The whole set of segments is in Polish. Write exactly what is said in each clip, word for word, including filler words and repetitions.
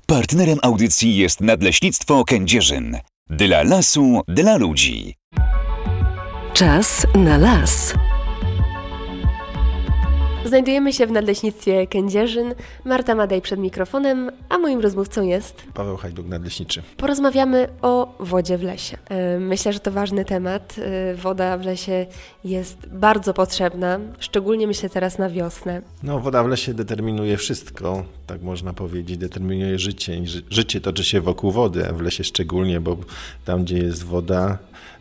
Partnerem audycji jest Nadleśnictwo Kędzierzyn. Dla lasu, dla ludzi. Czas na las. Znajdujemy się w Nadleśnictwie Kędzierzyn. Marta Madej przed mikrofonem, a moim rozmówcą jest Paweł Hajduk, nadleśniczy. Porozmawiamy o wodzie w lesie. Myślę, że to ważny temat. Woda w lesie jest bardzo potrzebna, szczególnie myślę teraz na wiosnę. No, woda w lesie determinuje wszystko, tak można powiedzieć, determinuje życie. I ży- życie toczy się wokół wody, a w lesie szczególnie, bo tam, gdzie jest woda,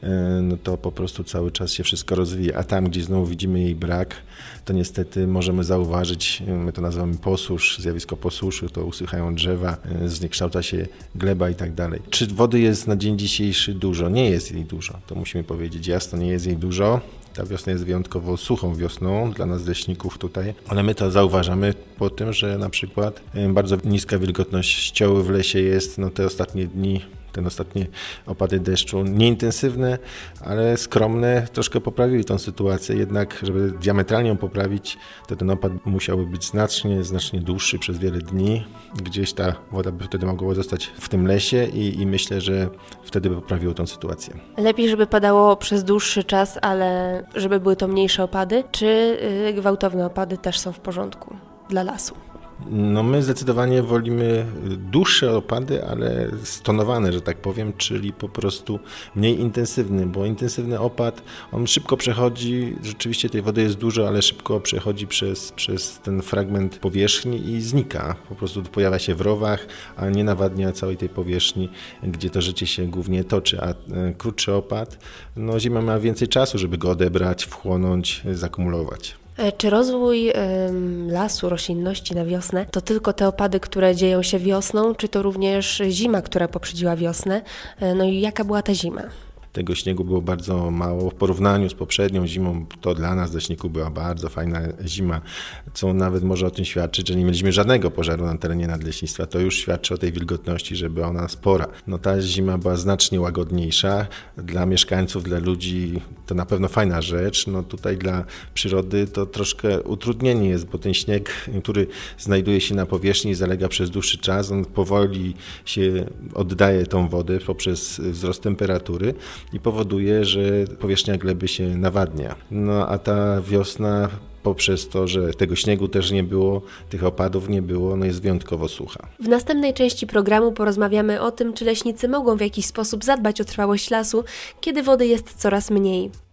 no to po prostu cały czas się wszystko rozwija, a tam, gdzie znowu widzimy jej brak, to niestety możemy zauważyć, my to nazywamy posusz, zjawisko posuszu, to usychają drzewa, zniekształca się gleba i tak dalej. Czy wody jest na dzień dzisiejszy dużo? Nie jest jej dużo, to musimy powiedzieć jasno, nie jest jej dużo. Ta wiosna jest wyjątkowo suchą wiosną dla nas leśników tutaj, ale my to zauważamy po tym, że na przykład bardzo niska wilgotność ścioły w lesie jest, no te ostatnie dni, Ten ostatnie opady deszczu, nieintensywne, ale skromne, troszkę poprawiły tą sytuację, jednak żeby diametralnie ją poprawić, to ten opad musiałby być znacznie, znacznie dłuższy przez wiele dni. Gdzieś ta woda by wtedy mogła zostać w tym lesie i, i myślę, że wtedy by poprawiło tą sytuację. Lepiej, żeby padało przez dłuższy czas, ale żeby były to mniejsze opady, czy gwałtowne opady też są w porządku dla lasu? No my zdecydowanie wolimy dłuższe opady, ale stonowane, że tak powiem, czyli po prostu mniej intensywny, bo intensywny opad, on szybko przechodzi, rzeczywiście tej wody jest dużo, ale szybko przechodzi przez, przez ten fragment powierzchni i znika. Po prostu pojawia się w rowach, a nie nawadnia całej tej powierzchni, gdzie to życie się głównie toczy, a krótszy opad, no zima ma więcej czasu, żeby go odebrać, wchłonąć, zakumulować. Czy rozwój ym, lasu, roślinności na wiosnę to tylko te opady, które dzieją się wiosną, czy to również zima, która poprzedziła wiosnę? No i jaka była ta zima? Tego śniegu było bardzo mało w porównaniu z poprzednią zimą. To dla nas, leśników, była bardzo fajna zima, co nawet może o tym świadczyć, że nie mieliśmy żadnego pożaru na terenie nadleśnictwa. To już świadczy o tej wilgotności, że była ona spora. No ta zima była znacznie łagodniejsza. Dla mieszkańców, dla ludzi to na pewno fajna rzecz. No tutaj dla przyrody to troszkę utrudnienie jest, bo ten śnieg, który znajduje się na powierzchni i zalega przez dłuższy czas, on powoli się oddaje tą wodę poprzez wzrost temperatury i powoduje, że powierzchnia gleby się nawadnia. No a ta wiosna poprzez to, że tego śniegu też nie było, tych opadów nie było, no jest wyjątkowo sucha. W następnej części programu porozmawiamy o tym, czy leśnicy mogą w jakiś sposób zadbać o trwałość lasu, kiedy wody jest coraz mniej.